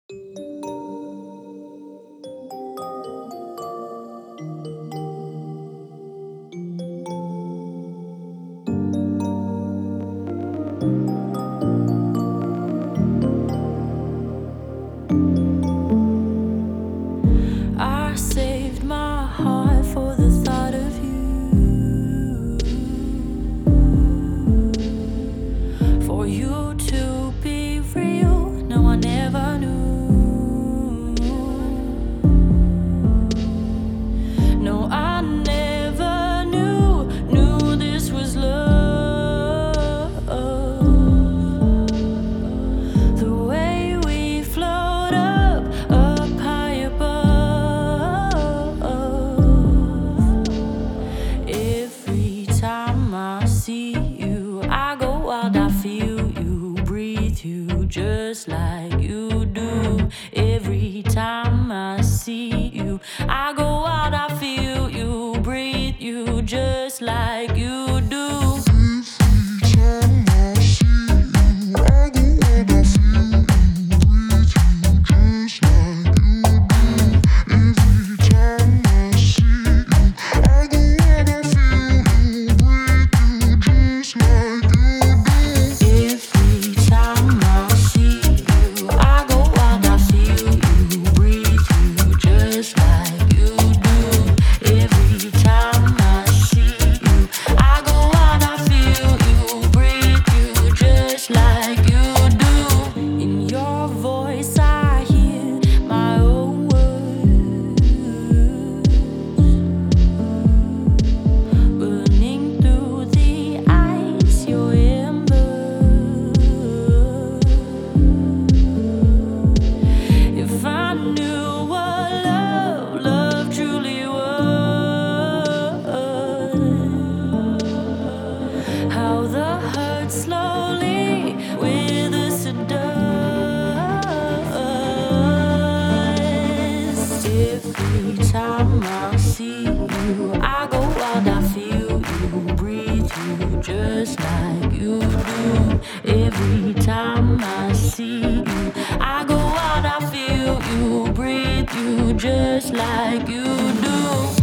I saved my heart for the thought of you, for you to be real. No, I never knew. No, I never knew this was love. The way we float up high above. Every time I see you, I go wild. I feel you, breathe you, just like you do. Every time I see you, I go wild. I feel you, breathe you, just like you do. How the hurt slowly withers to dust. Every time I see you, I go wild. I feel you, breathe you, just like you do. Every time I see you, I go wild. I feel you, breathe you, just like you do.